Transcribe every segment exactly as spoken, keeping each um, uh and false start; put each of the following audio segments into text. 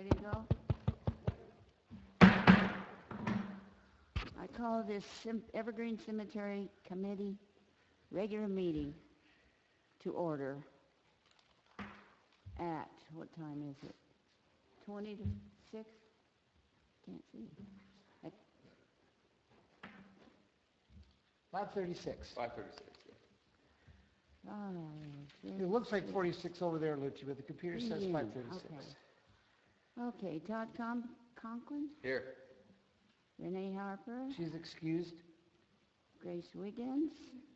Ready to go? I call this Sim- Evergreen Cemetery Committee regular meeting to order at, what time is it? twenty to six? Can't see. At five thirty-six. five thirty-six, yeah. five, It looks like six. forty-six over there, Lucci, but the computer says Yeah, five thirty-six. Okay. Okay, Todd Com- Conklin, Here. Renee Harper, She's excused. Grace Wiggins,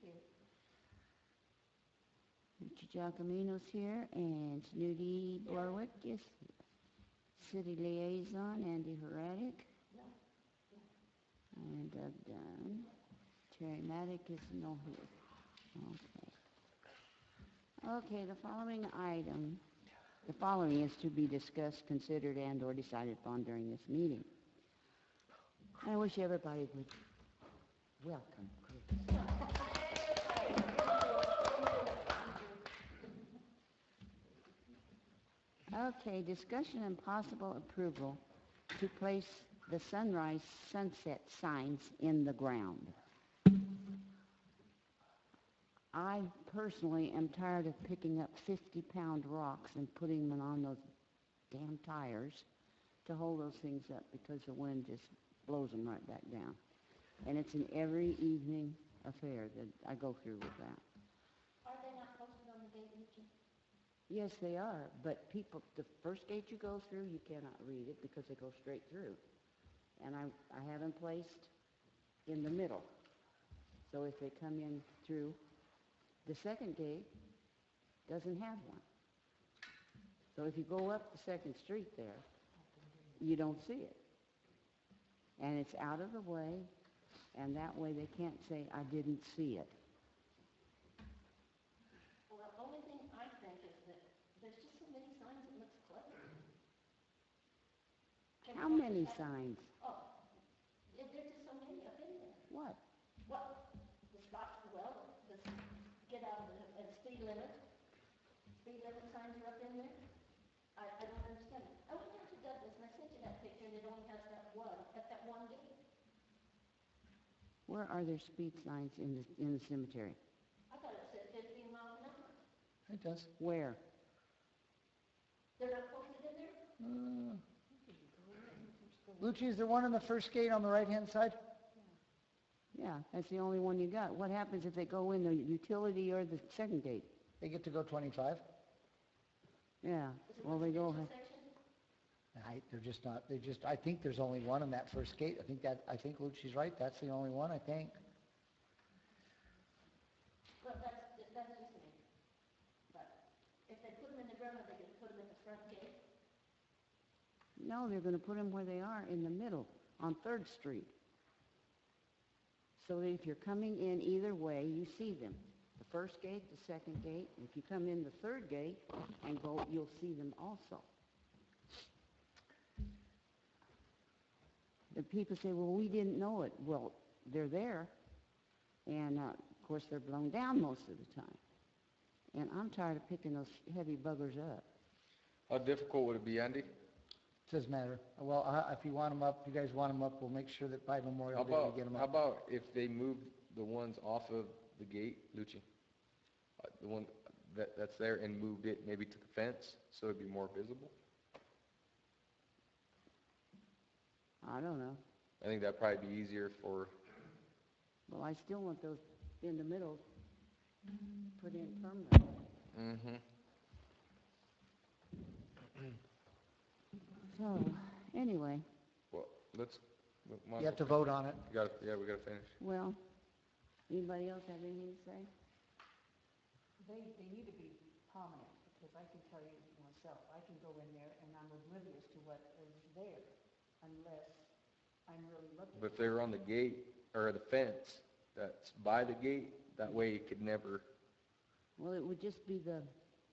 Richard Giacomino's here, and Snooty Blorwick is here. City Liaison, Andy Heradic, and Doug Dunn. Terry Maddock is no here. Okay. Okay, the following item, the following is to be discussed, considered, and or decided upon during this meeting. I wish everybody would welcome Chris. Okay, discussion and possible approval to place the sunrise sunset signs in the ground. I personally am tired of picking up fifty pound rocks and putting them on those damn tires to hold those things up because the wind just blows them right back down. And it's an every evening affair that I go through with that. Are they not posted on the gate, Richie? Yes, they are, but people, the first gate you go through, you cannot read it because they go straight through. And I, I have them placed in the middle. So if they come in through, the second gate doesn't have one. So if you go up the second street there, you don't see it. And it's out of the way, and that way they can't say, I didn't see it. Well, the only thing I think is that there's just so many signs it looks cluttered. Can How we many have- signs? Oh, there- there's just so many up in there. What? Well, the stop, well, the s- get out of the, uh, speed limit, speed limit signs are up in there. I, I don't understand it. I went down to Douglas and I sent you that picture and it only has that one, at that one gate. Where are there speed signs in the, in the cemetery? I thought it said fifteen miles an hour. It does. Where? They're not posted in there? Uh, Lucci, is there one on the first gate on the right-hand side? Yeah, that's the only one you got. What happens if they go in the utility or the second gate? They get to go twenty-five. Yeah, Is it well, they go, residential section? I, they're just not, they just, I think there's only one on that first gate. I think that, I think Lucci's right, that's the only one, I think. Well, that's, that's just me. But if they put them in the ground, are they gonna put them in the front gate? no, they're gonna put them where they are, in the middle, on Third Street. So that if you're coming in either way, you see them. The first gate, the second gate. If you come in the third gate and go, you'll see them also. The people say, well, we didn't know it. Well, they're there. And, uh, of course, they're blown down most of the time. And I'm tired of picking those heavy buggers up. How difficult would it be, Andy? Doesn't matter. Well, uh, if you want them up, you guys want them up, we'll make sure that by How Memorial Day we about, get them how up. about if they moved the ones off of the gate, Lucci? Uh, The one that, that's there and moved it maybe to the fence so it'd be more visible? I don't know. I think that'd probably be easier for, Well, I still want those in the middle put in permanently. mm-hmm. So, anyway, Well, let's, we might You have as to well vote on it. fin- gotta, yeah, we gotta finish. well, anybody else have anything to say? They, they need to be prominent, because I can tell you myself, I can go in there and I'm oblivious to what is there unless I'm really looking. But if they were on the gate, or the fence that's by the gate, that way it could never, Well, it would just be the,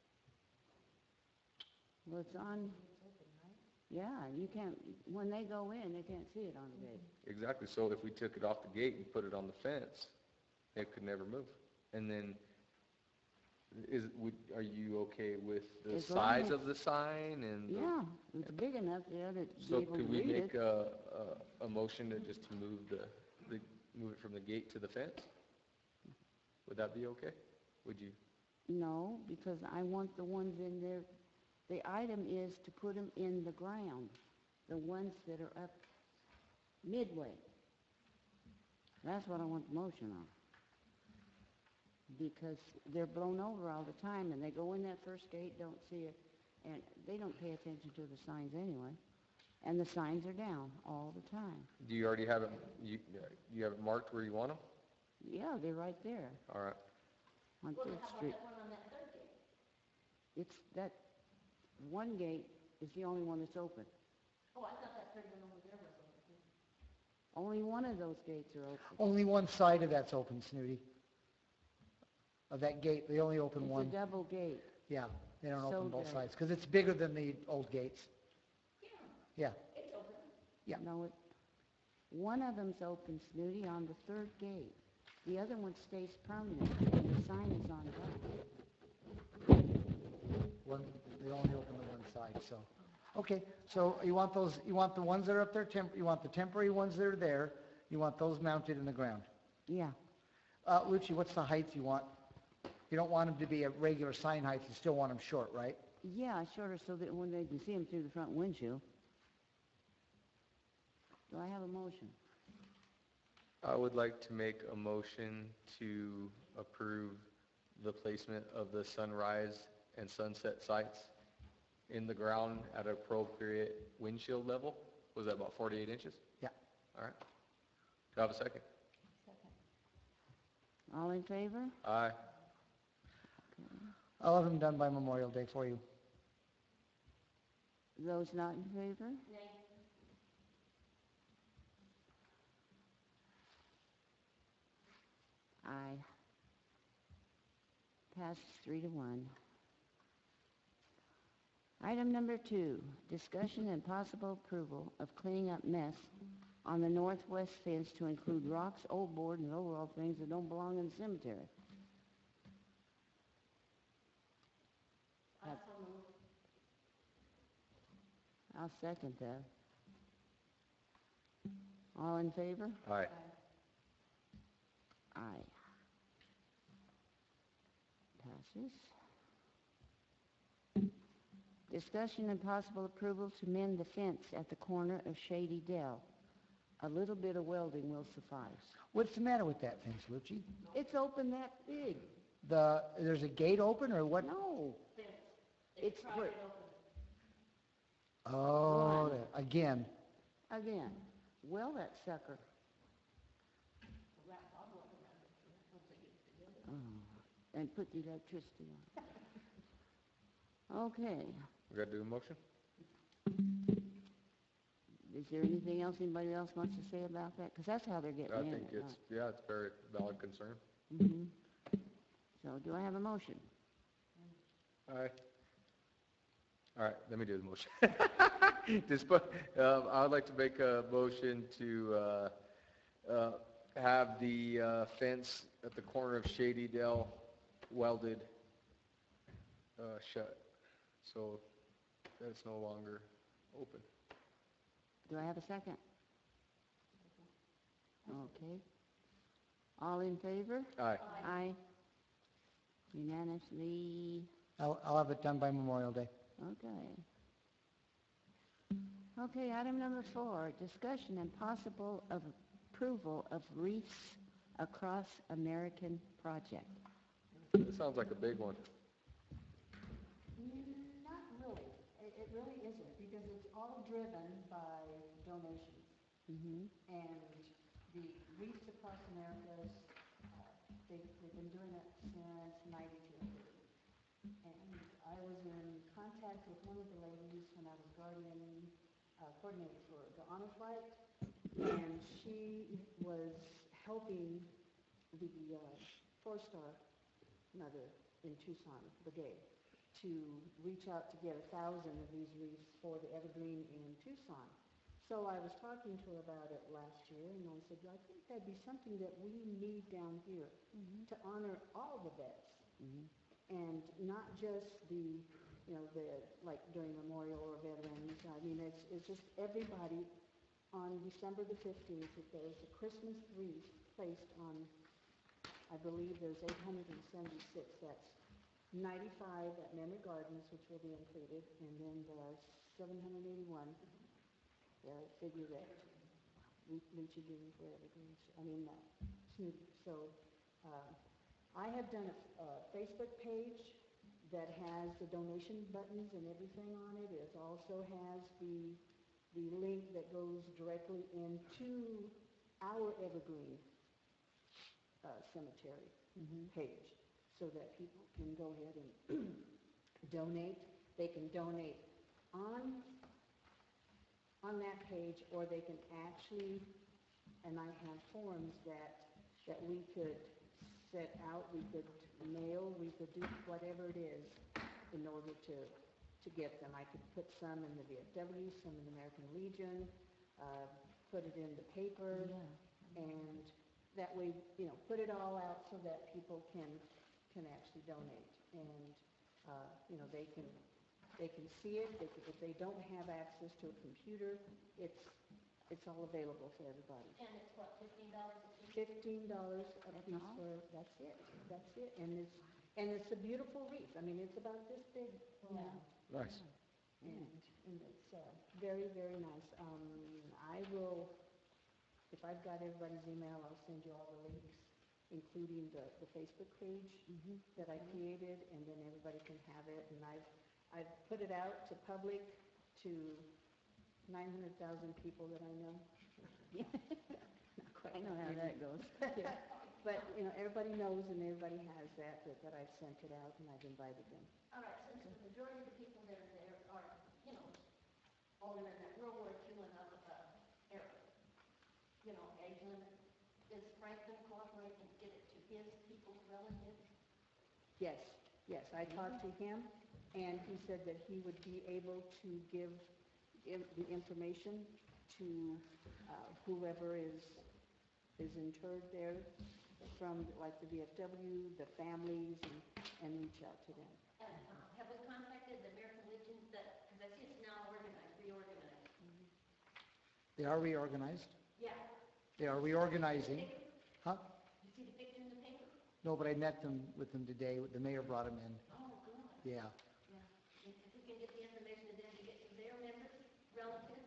well, it's on, It's open, right? yeah, you can't, when they go in, they can't see it on the gate. exactly, so if we took it off the gate and put it on the fence, it could never move. And then Is, would, are you okay with the As long size as- of the sign and? the- Yeah, it's big enough the other, to So be able to could we read make it. a, a, a motion to just to move the, the, move it from the gate to the fence? Would that be okay? Would you? No, because I want the ones in there, the item is to put them in the ground, the ones that are up midway. That's what I want the motion on. Because they're blown over all the time, and they go in that first gate, don't see it, and they don't pay attention to the signs anyway. And the signs are down all the time. Do you already have it, you, you have it marked where you want them? Yeah, they're right there All right. on Well, Third how about Street. that one on that third gate? It's, that one gate is the only one that's open. Oh, I thought that third one over there was open too. Only one of those gates are open. Only one side of that's open, Snooty. Of that gate, they only open It's a one. double gate. Yeah, they don't So open both good. sides, because it's bigger than the old gates. Yeah, It's open. Yeah. No, it, one of them's open, Snooty, on the third gate. The other one stays permanent, and the sign is on top. one, they only open the one side, so. Okay, so you want those, you want the ones that are up there, temp, you want the temporary ones that are there, you want those mounted in the ground. Yeah, Uh, Lucci, what's the height you want? You don't want them to be a regular sign height, you still want them short, right? yeah, shorter so that when they can see them through the front windshield. Do I have a motion? I would like to make a motion to approve the placement of the sunrise and sunset sites in the ground at appropriate windshield level. Was that about forty-eight inches? Yeah. All right. Do I have a second? All in favor? Aye. I'll have them done by Memorial Day for you. Those not in favor? Nay. Aye. Passes three to one. Item number two, discussion and possible approval of cleaning up mess on the northwest fence to include rocks, old board, and overall things that don't belong in the cemetery. I so moved. I'll second that. All in favor? Aye. Aye. Passes. Discussion and possible approval to mend the fence at the corner of Shady Dell. A little bit of welding will suffice. What's the matter with that fence, Lucci? It's open that big. The, there's a gate open or what? No, Fence. it's Pried put, it open. Oh, One. there- again, again, weld that sucker. Wrap bottle up around it once they get it together. Oh, and put the electricity on. Okay, We got to do a motion? is there anything else anybody else wants to say about that? Because that's how they're getting I in think it, it's, yeah, it's a very valid concern. hmm So do I have a motion? Aye. All right, let me do the motion. Just put, um, I would like to make a motion to, uh, uh, have the, uh, fence at the corner of Shady Dell welded, uh, shut, so that it's no longer open. Do I have a second? Okay. All in favor? Aye. Aye. Unanimously, I'll, I'll have it done by Memorial Day. okay. Okay, item number four, discussion and possible of approval of Reefs Across American project. That sounds like a big one. Mm, Not really. It, it really isn't, because it's all driven by donations. Mm-hmm. And the Reefs Across Americas, uh, they, they've been doing it since ninety-two. And I was in contact with one of the ladies when I was guardian, uh, coordinator for the honor flight, and she was helping the, uh, four-star mother in Tucson Brigade to reach out to get a thousand of these wreaths for the Evergreen in Tucson. So I was talking to her about it last year, and I said, I think that'd be something that we need down here to honor all the vets. Mm-hmm. And not just the, you know, the, like during Memorial or Veterans, I mean, it's, it's just everybody on December the fifteenth, if there's a Christmas wreath placed on, I believe there's eight hundred seventy-six, that's ninety-five at Memory Gardens, which will be included, and then the seven hundred eighty-one, the figurette, Lu- Lucha Green for Evergreens, I mean, uh, Snoopy. So, uh, I have done a, a Facebook page that has the donation buttons and everything on it. It also has the, the link that goes directly into our Evergreen uh, Cemetery page, so that people can go ahead and donate. They can donate on, on that page, or they can actually, and I have forms that, that we could set out, we could mail, we could do whatever it is in order to, to get them. I could put some in the V F W, some in the American Legion, uh, put it in the paper, and that way, you know, put it all out so that people can, can actually donate. And, uh, you know, they can, they can see it. They can, if they don't have access to a computer, it's, it's all available for everybody. And it's what, fifteen dollars a piece? Fifteen dollars a That's piece all? for, that's it, that's it. And it's, and it's a beautiful wreath. I mean, it's about this big now. Nice. And, and it's, uh, very, very nice. Um, I will, if I've got everybody's email, I'll send you all the links, including the, the Facebook page that I created, and then everybody can have it. And I've, I've put it out to public, to nine hundred thousand people that I know. Not quite I know how that that goes. Yeah. But, you know, everybody knows and everybody has that, that, that I've sent it out and I've invited them. All right, since the majority of the people that are there are, you know, older than that World War Two and up, uh, era, you know, age limit, is Frank going to cooperate and get it to his people's relatives? Yes, yes, I talked to him, and he said that he would be able to give in- the information to uh, whoever is, is interred there from, like, the V F W, the families, and, and reach out to them. And uh, have we contacted the American Legion, that, because I see it's now organized, reorganized? They are reorganized. Yeah. They are reorganizing. Huh? You see the picture in the paper? No, but I met them, with them today. The mayor brought them in. Oh, good. Yeah. Yeah. If if we can get the information to them to get to their members, relatives,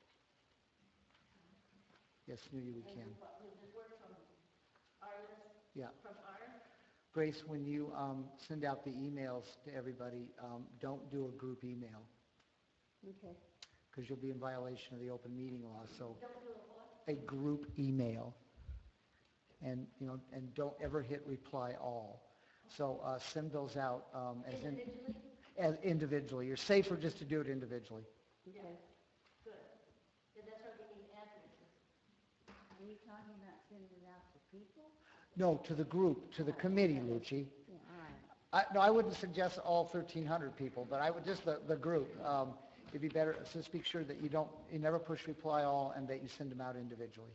Yes, knew you we and can. we'll, we'll just work from our list, Yeah. from ours. Grace, when you um, send out the emails to everybody, um, don't do a group email, Okay. because you'll be in violation of the open meeting law. So Don't do a what? a group email. And, you know, and don't ever hit reply all. So uh, send those out um, as, in, Individually? as individually. You're safer just to do it individually. Okay. Good. Yeah, that's why we need addresses. Are you talking about sending it out to people? No, to the group, to the committee, Lucci. Yeah, all right. I, no, I wouldn't suggest all thirteen hundred people, but I would just the, the group. Um, it'd be better, so just make sure that you don't, you never push reply all and that you send them out individually.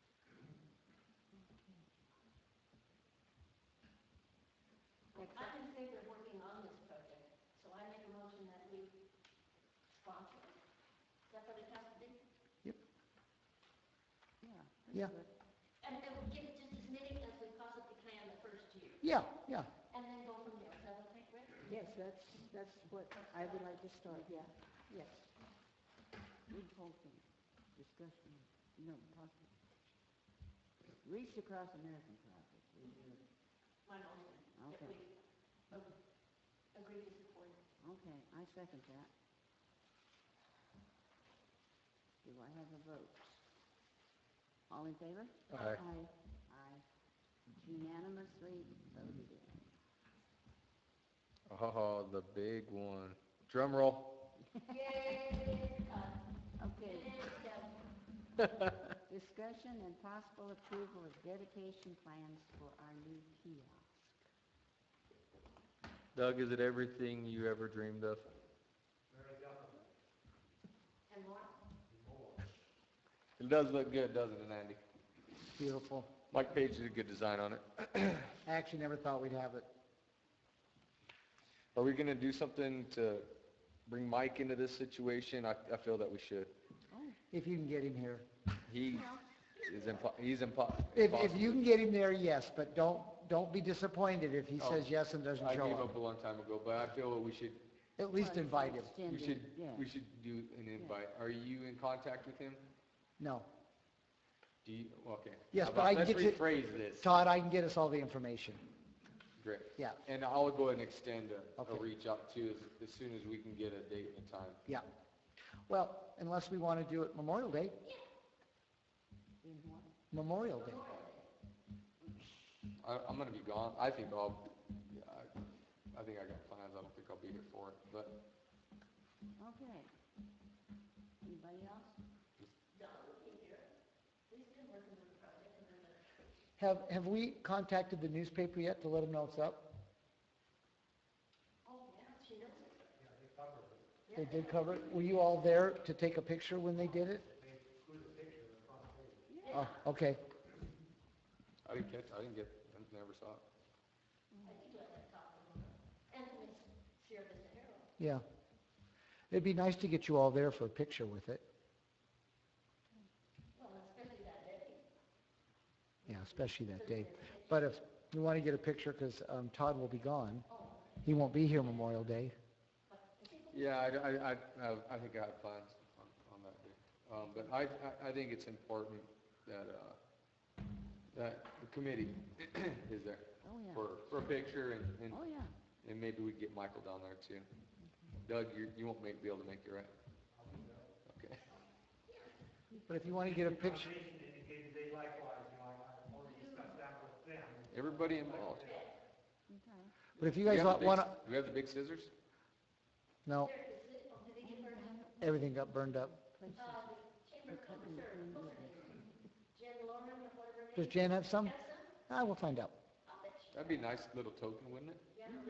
I'm in favor of working on this project, so I make a motion that we sponsor it. Is that what it has to be? Yep. Yeah. Yeah. that's good. And then we'll get it just as many as we possibly can the first year, Yeah, yeah. and then go from there. Is that okay, Rick? Yes, that's, that's what I would like to start, yeah. Yes. Read the whole thing. Discussion, no, possible. Reach Across American Project. Is your- My motion, if Okay. we ag- agree to support it. Okay, I second that. Do I have a vote? All in favor? Aye. Aye. Aye. Unanimously voted in. Oh, the big one. Drum roll. Yay, uh, Okay, yay, Deb. discussion and possible approval of dedication plans for our new kiosk. Doug, is it everything you ever dreamed of? And more? It does look good, doesn't it, Andy? Beautiful. Mike Page did a good design on it. I actually never thought we'd have it. Are we gonna do something to bring Mike into this situation? I, I feel that we should. If you can get him here. He is impo, he's impo. If, if impossible. you can get him there, yes, but don't, don't be disappointed if he Oh, says yes and doesn't I show gave up. up a long time ago, but I feel that we should, At least invite him. we Extended, should, yeah. we should do an invite. Are you in contact with him? No. Do you, okay. Yes, How but about- I can get you- Let's rephrase this. Todd, I can get us all the information. Great. Yeah, And I'll go ahead and extend a, a Okay. reach out to you as, as soon as we can get a date and a time. yeah. Well, unless we want to do it Memorial Day. Memorial Day. I, I'm gonna be gone. I think I'll, yeah, I, I think I got plans. I don't think I'll be here for it, but Okay. Anybody else? Have, have we contacted the newspaper yet to let them know it's up? Oh, yeah, she knows it. They did cover it. Were you all there to take a picture when they did it? Oh, okay. I didn't catch, I didn't get, I never saw it. I think you have that copy. And Miss Sierra Vista Herald. Yeah. It'd be nice to get you all there for a picture with it. Well, especially that day. Yeah, especially that day. But if you want to get a picture, because um, Todd will be gone, he won't be here Memorial Day. Yeah, I, I, I, I- I think I have plans on, on that day. Um, but I, I, I think it's important that, uh, that the committee is there Oh, yeah. for, for a picture and, and, Oh, yeah. and maybe we get Michael down there too. Doug, you, you won't make, be able to make it, right? Okay. But if you want to get a picture, Everybody involved. Okay. but if you Do guys have the want, big- wanna, Do we have the big scissors? no, everything got burned up. Jen Lorman, or whatever her name Does Jan have some? I will find out. That'd be a nice little token, wouldn't it?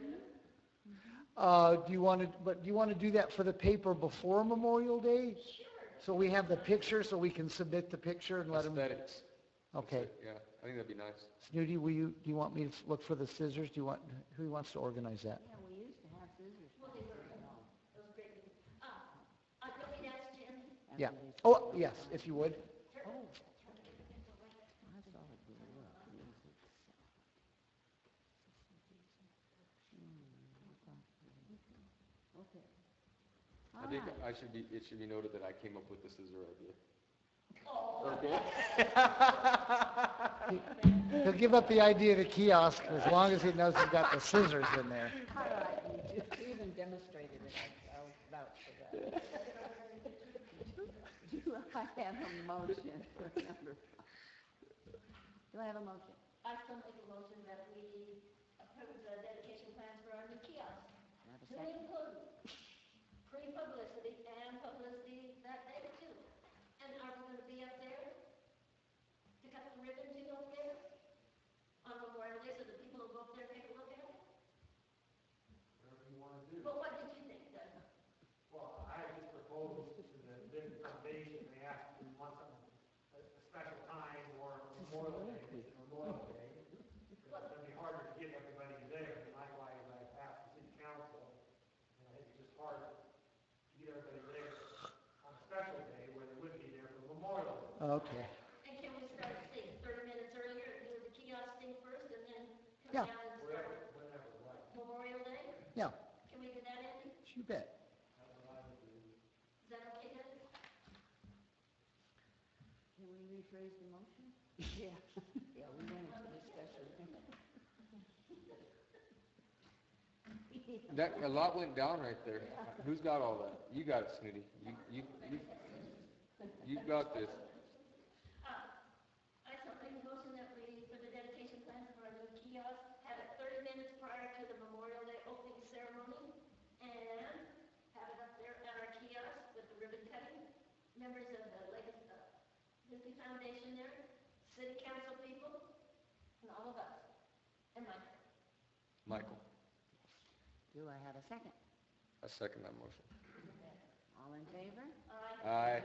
Uh, do you want to, but do you want to do that for the paper before Memorial Day? So we have the picture, so we can submit the picture and let them. Aesthetics. Okay. Yeah, I think that'd be nice. Snooty, will you, do you want me to look for the scissors? Do you want, who wants to organize that? Yeah, we used to have scissors. Those great, uh, uh, let me ask Jen. Yeah. Oh, yes, if you would. I saw it blew up. Okay. I think All right. I should be, it should be noted that I came up with the scissor idea. He'll give up the idea of the kiosk as long as he knows he's got the scissors in there. All right, you just even demonstrated it, I- I'll vouch for that. Do I have a motion for number five? Do I have a motion? I still make a motion that we approve the dedication plans for our new kiosk. Do I have a To second? include pre-publicity and publicity that day too. And are we gonna be up there to cut the ribbons, you know, there? On Memorial Day, so that people will go up there and take a look at it? Whatever you wanna do. But what did you think, Doug? Well, I just proposed to the Benton Foundation, they asked if we want something, a a special time or Memorial Day, it's Memorial Day. It's gonna be harder to get everybody there, and likewise, I asked the city council, and I think it's just hard to get everybody there on a special day where they wouldn't be there for Memorial Day. Okay. And can we start, say, thirty minutes earlier, do the kiosk thing first, and then come Yeah. down and start Memorial Day? Yeah, Can we do that, Andy? you bet. Is that okay, Doug? Can we rephrase the motion? Yeah. Yeah, we went into discussion. That, a lot went down right there. Who's got all that? You got it, Snooty. You, you, you, you got this. I still make a motion that we, for the dedication plans for our new kiosk, have it thirty minutes prior to the Memorial Day opening ceremony, and have it up there at our kiosk with the ribbon cutting, members of the Legacy, uh, Disney Foundation there, city council people, and all of us, and Mike. Michael, Do I have a second? I second that motion. All in favor? Aye.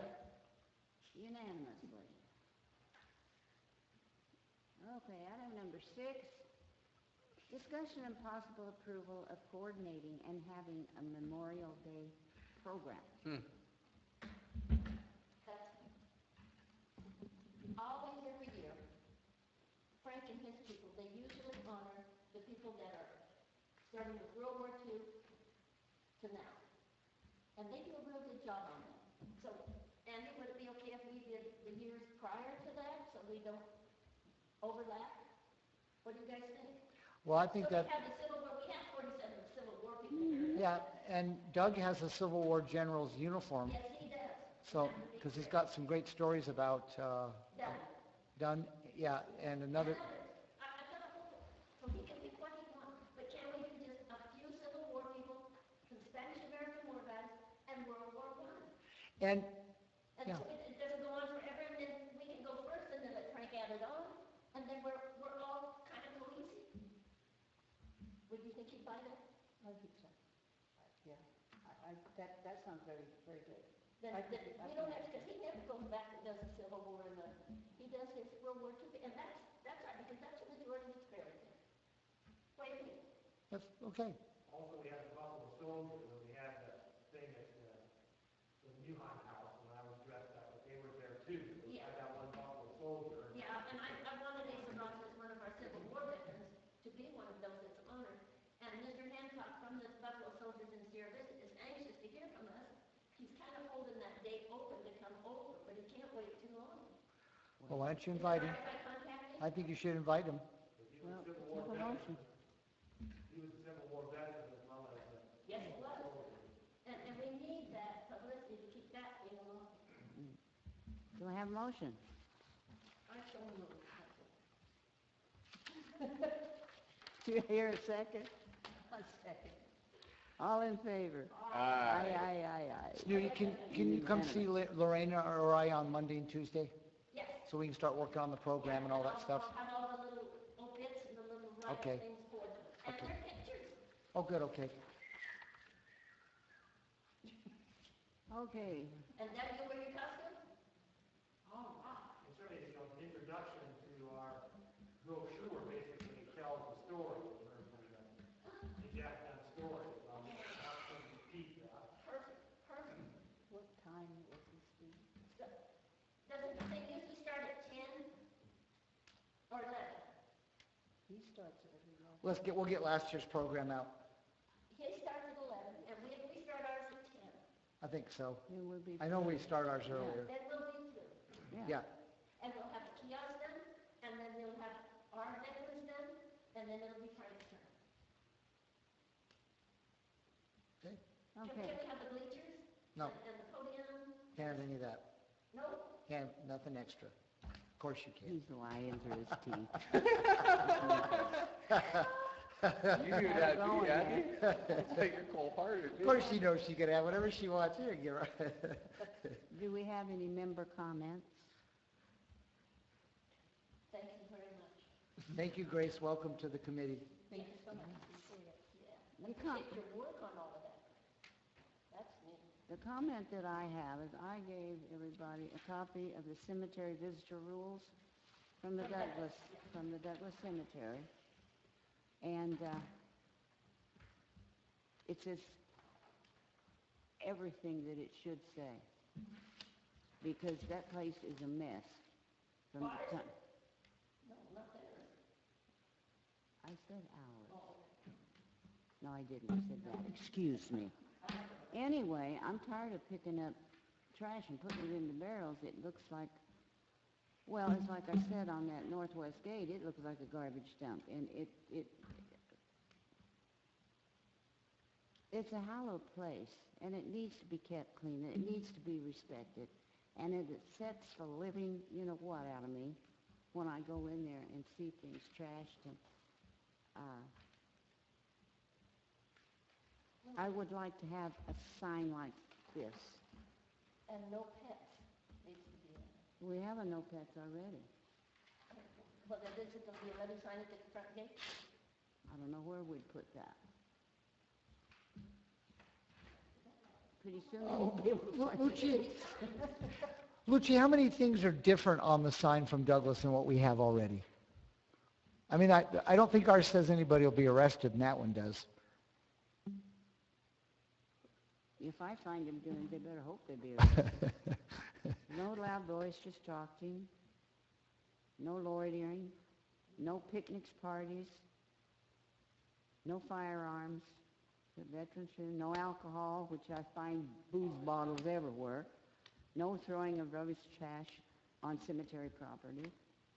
Unanimously. Okay, item number six, Discussion and possible approval of coordinating and having a Memorial Day program. Hmm. That's always every year, Frank and his people, they usually honor the people that are starting with World War Two to now. And they do a real good job on that. So, Andy, would it be okay if we did the years prior to that, so we don't overlap? What do you guys think? Well, I think So that, we have the Civil War, we have forty-seven Civil War people here. yeah, and Doug has a Civil War general's uniform, Yes, he does. so, because he's got some great stories about, uh, Done. Dunn, yeah, and another, I, I've got a whole, so he can pick what he wants, but can we do just a few Civil War people, some Spanish-American War guys, and World War One? and, And Yeah. so it, it doesn't go on forever, and then we can go first, and then let Frank add it on, and then we're, we're all kind of cohesive. Would you think he'd buy that? I think so. Yeah, I, I, that, that sounds very, very good. Then, I then think- I we don't think have, because he never goes back and does the Civil War and the, he does his World War Two, and that's, that's right, because that's what the majority is buried in. Wait a minute. that's, okay. Also, we have the Buffalo Soldiers, and we had the thing at the, the Newheim House, when I was dressed up, but they were there too. We had that one Buffalo Soldier. Yeah, and I, I wanted Asa Ross as one of our Civil War veterans to be one of those that's honored. And Mister Hancock from the Buffalo Soldiers in Sierra Vista is anxious to hear from us. He's kind of holding that date open to come over, but he can't wait too long. Well, why don't you Is it invite all him? right if I contact him? I think you should invite him. Well, have a motion. He was a Civil War veteran as well as a Yes, he was. And, and we need that publicity to keep that thing along. Do I have a motion? I so move. Do you hear a second? A second. All in favor? Aye, Aye. aye, aye, aye. You, can, can you come see Lo- Lorena or I on Monday and Tuesday? Yes. So we can start working on the program and all that stuff? I'll have all the little obits and the little Okay. write-up things for them. And Okay. their pictures. Oh, good, okay. Okay, And then you wear your costume? Oh, wow. It's really, you know, an introduction to our brochure, basically tells the story, or the, uh, the Jack Dunn story, um, from pizza. Perfect, perfect. What time will this be? So, doesn't the thing usually start at ten or eleven? He starts at eleven. Let's get, we'll get last year's program out. His starts at eleven, and we, we start ours at ten. I think so. it would be. I know we start ours earlier. Then we'll be through. Yeah, And we'll have the kiosk done, and then we'll have our veterans done, and then it'll be Frank's turn. okay. Can, Okay, can we have the bleachers? No, And and the podium? can't have any of that. No? Can't, nothing extra. Of course you can. he's lying through his teeth. You knew that, Going too, there. Andy. You're cold-hearted. Of course she knows she can have whatever she wants here, get right. Do we have any member comments? Thank you very much. Thank you, Grace, welcome to the committee. Thank you so much. Appreciate it. Yeah. The com- Appreciate your work on all of that. That's neat. The comment that I have is I gave everybody a copy of the cemetery visitor rules from the Douglas, from the Douglas Cemetery. And uh, it says everything that it should say. Because that place is a mess from the time. No, not there. I said ours. No, I didn't. I said that. Excuse me. Anyway, I'm tired of picking up trash and putting it in the barrels. It looks like, well, it's like I said on that northwest gate, it looks like a garbage dump. And it, it, it's a hallowed place, and it needs to be kept clean. It needs to be respected. And it sets the living, you know what, out of me when I go in there and see things trashed. And uh, I would like to have a sign like this. And no pets needs to be in it. We have a no pets already. Well, then is it going to be another sign at the front gate? I don't know where we'd put that. Pretty soon they won't be able to Lu- find Lucci, it. Lucci, how many things are different on the sign from Douglas than what we have already? I mean, I, I don't think ours says anybody will be arrested, and that one does. If I find them doing, they better hope they be arrested. No loud boisterous talking, no loitering, no picnics, parties, no firearms, the veterans room, no alcohol, which I find booze bottles everywhere, no throwing of rubbish trash on cemetery property,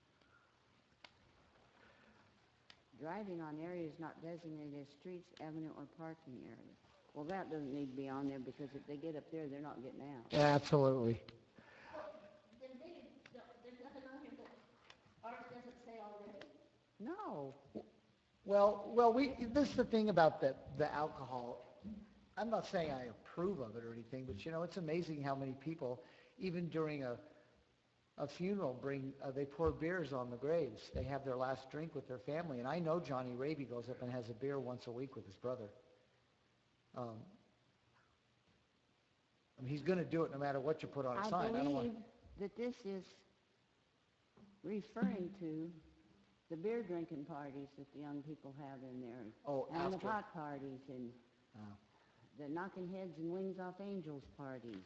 driving on areas not designated as streets, avenue, or parking area. Well, that doesn't need to be on there because if they get up there, they're not getting out. Absolutely. Then maybe, no, there's nothing on here that ours doesn't say already. No. Well, well, we, this is the thing about the, the alcohol. I'm not saying I approve of it or anything, but you know, it's amazing how many people, even during a, a funeral, bring, uh, they pour beers on the graves. They have their last drink with their family. And I know Johnny Raby goes up and has a beer once a week with his brother. Um, I mean, he's going to do it no matter what you put on a I sign. I don't want. believe that this is referring to the beer drinking parties that the young people have in there. Oh, And the after. pot parties and Oh. the knocking heads and wings off angels parties.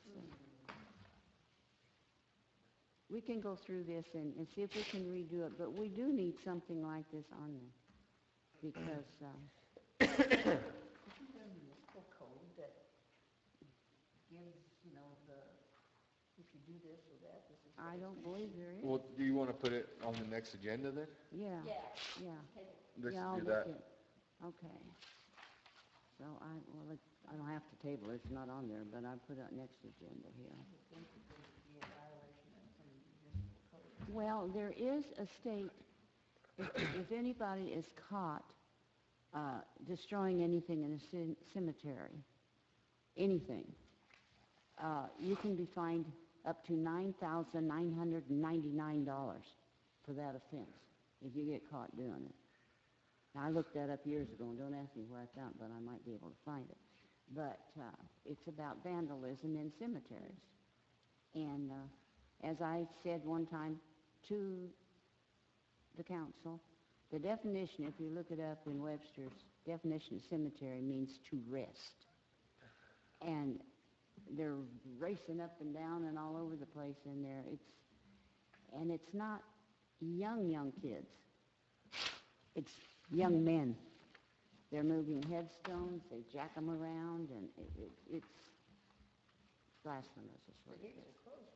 We can go through this and, and see if we can redo it, but we do need something like this on there. Because, um, Isn't there a municipal code that gives, you know, the, if you do this or that, this is what I it's don't gonna believe be? there is. Well, do you want to put it on the next agenda then? Yeah, Yeah. yeah. Let's Yeah, I'll do look that. at- Okay. So I, well, it- I don't have to table it, it's not on there, but I put it on next agenda here. I would think that there would be a violation of some municipal code. Well, there is a state, if, if anybody is caught uh, destroying anything in a c- cemetery, anything, uh, you can be fined up to nine thousand nine hundred ninety-nine dollars for that offense, if you get caught doing it. Now, I looked that up years ago, and don't ask me where I found it, but I might be able to find it. But uh, it's about vandalism in cemeteries. And uh, as I said one time to the council, the definition, if you look it up in Webster's, definition of cemetery means to rest. And they're racing up and down and all over the place in there. It's, and it's not young, young kids. It's young men. They're moving headstones, they jack them around, and it, it, it's blasphemous, is what it is.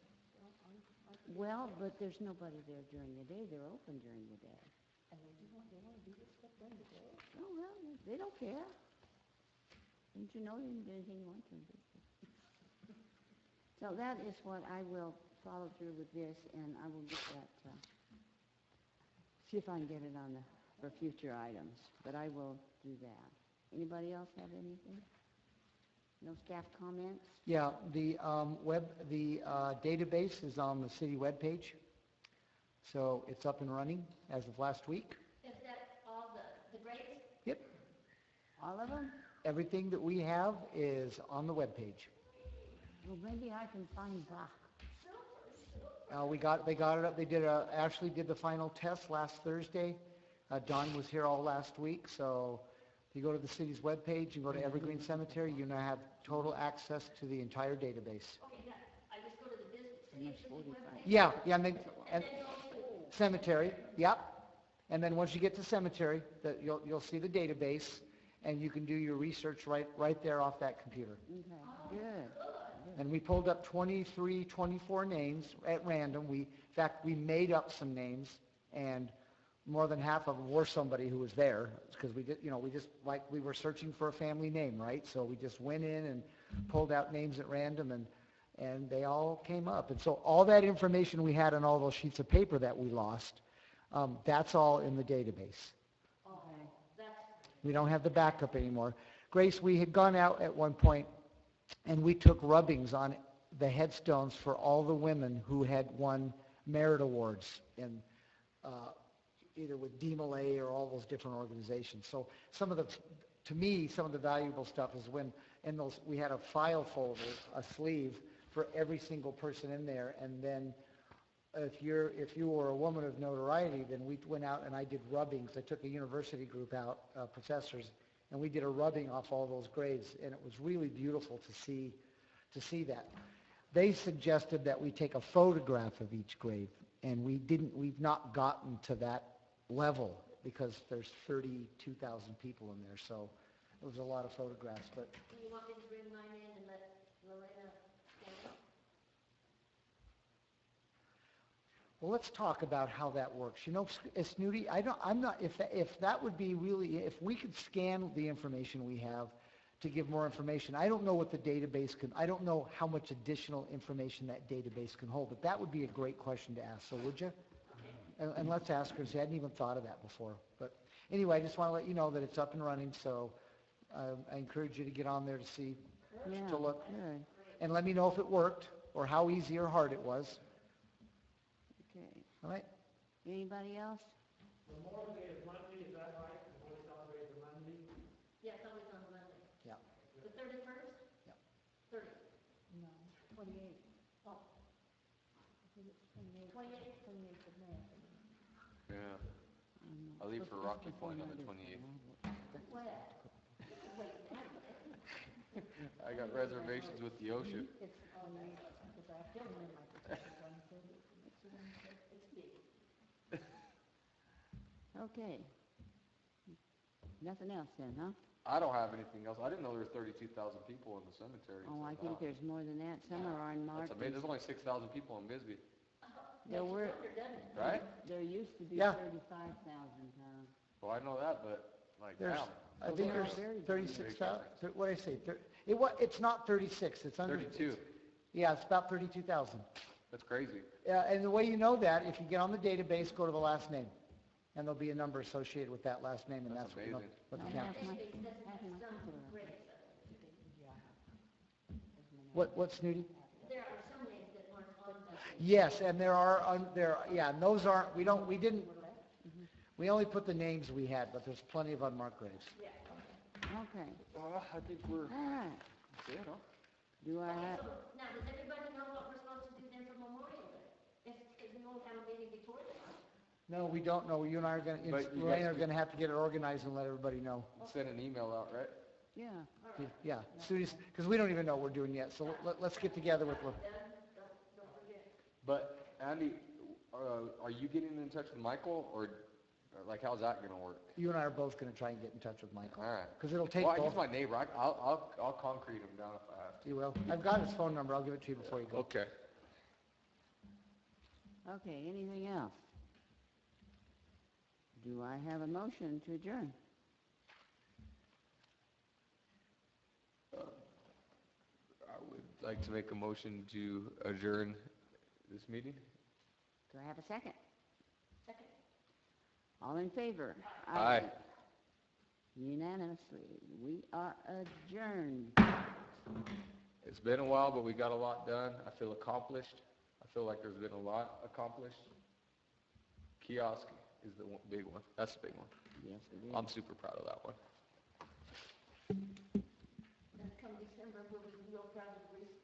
Well, but there's nobody there during the day. They're open during the day. And they do want, they want to do this stuff during the day? Oh, well, they don't care. Didn't you know they didn't do anything you want them to do? So that is what I will follow through with this, and I will get that, uh, see if I can get it on the, for future items, but I will do that. Anybody else have anything? No staff comments? Yeah, the um, web, the uh, database is on the city webpage, so it's up and running as of last week. Is that all the, the grades? Yep, All of them? everything that we have is on the webpage. Well, maybe I can find Bach. Uh, we got, they got it up, they did a, Ashley did the final test last Thursday. Uh, Don was here all last week, so if you go to the city's webpage and go to Evergreen Cemetery, you now have total access to the entire database. Okay, now, I just go to the business, And city, there's city forty-five. webpage. Yeah, yeah, and then, and And then go to, cemetery, yep. And then once you get to cemetery, that you'll, you'll see the database, and you can do your research right, right there off that computer. Okay, good. And we pulled up twenty-three, twenty-four names at random. We, in fact, we made up some names, and more than half of them were somebody who was there, because we did, you know, we just, like, we were searching for a family name, right? So we just went in and pulled out names at random, and, and they all came up. And so all that information we had on all those sheets of paper that we lost, um, that's all in the database. Okay. that's, We don't have the backup anymore. Grace, we had gone out at one point, and we took rubbings on the headstones for all the women who had won merit awards in uh, either with D M L A or all those different organizations. So some of the, to me, some of the valuable stuff is when in those, we had a file folder, a sleeve for every single person in there, and then if you're, if you were a woman of notoriety, then we went out and I did rubbings. I took a university group out, uh, professors, and we did a rubbing off all those graves, and it was really beautiful to see, to see that. They suggested that we take a photograph of each grave, and we didn't, we've not gotten to that level because there's thirty-two thousand people in there, so it was a lot of photographs, but Do you want me to bring mine in and let Lorena scan it? well, let's talk about how that works. You know, S- Snooty, I don't, I'm not, if, that- if that would be really, if we could scan the information we have to give more information, I don't know what the database can, I don't know how much additional information that database can hold, but that would be a great question to ask, so would you? And, and let's ask her, see, I hadn't even thought of that before. But anyway, I just want to let you know that it's up and running, so um, I encourage you to get on there to see, Yeah, to look, good, and let me know if it worked, or how easy or hard it was, okay. all right? Anybody else? Memorial Day is Monday, is that right? We always celebrate the Monday. Yeah, it's always on Monday. Yeah. The thirty-first? Yeah. Thirty. No, twenty-eighth. Oh, I think it's twenty-eighth. twenty-eighth? Twenty-eighth of May, I think. Yeah. Um, I leave let's- for let's Rocky before Point on the Monday. twenty-eighth. Where? Wait, I got reservations with the ocean. It's twenty-eighth, because I have to in my petitions on the thirtieth. It's the Wednesday. it's big. Okay. Nothing else then, huh? I don't have anything else. I didn't know there were thirty-two thousand people in the cemetery. Oh, I Wow. think there's more than that. Some are That's unmarked. amazing. There's only six thousand people in Bisbee, There were, Wonder, doesn't it? right? there used to be Yeah. thirty-five thousand, Tom. Well, I know that, but like, There's, damn, I Well, think they are there's very thirty-six thousand, what did I say? Thir- It wa, it's not thirty-six, it's under. thirty-two. Yeah, it's about thirty-two thousand. That's crazy. Yeah, and the way you know that, if you get on the database, go to the last name. And there'll be a number associated with that last name, and That's that's what, you know, amazing. what the I'll count. have my- Anyways, that's, have my some computer up. graves. What, what, Snooty? There are some names that aren't on that. list. Yes, and there are, un- there, yeah, and those aren't, we don't, we didn't, we only put the names we had, but there's plenty of unmarked graves. Okay, Uh, I think we're, all right. that's it, huh? Do I have, So, now, does everybody know what we're supposed to do then for Memorial Day? If, if we won't have a meeting before then? No, we don't know, you and I are gonna, But you Lorraine guys are could- gonna have to get it organized and let everybody know. Send an email out, right? yeah, Yeah, Snooty's, because we don't even know what we're doing yet, so let, let's get together with, Lo- But Andy, uh, are you getting in touch with Michael, or, or like, how's that gonna work? you and I are both gonna try and get in touch with Michael. All right. Because it'll take Well, both. he's my neighbor. I, I'll, I'll, I'll concrete him down if I have to. You will. I've got his phone number, I'll give it to you before you go. Okay. okay, anything else? Do I have a motion to adjourn? I would like to make a motion to adjourn this meeting. Do I have a second? Second. All in favor? Aye. Unanimously, we are adjourned. It's been a while, but we got a lot done. I feel accomplished. I feel like there's been a lot accomplished. Kiosk is the one, big one. That's the big one. Yes, it is. I'm super proud of that one. And come December, we'll be real proud of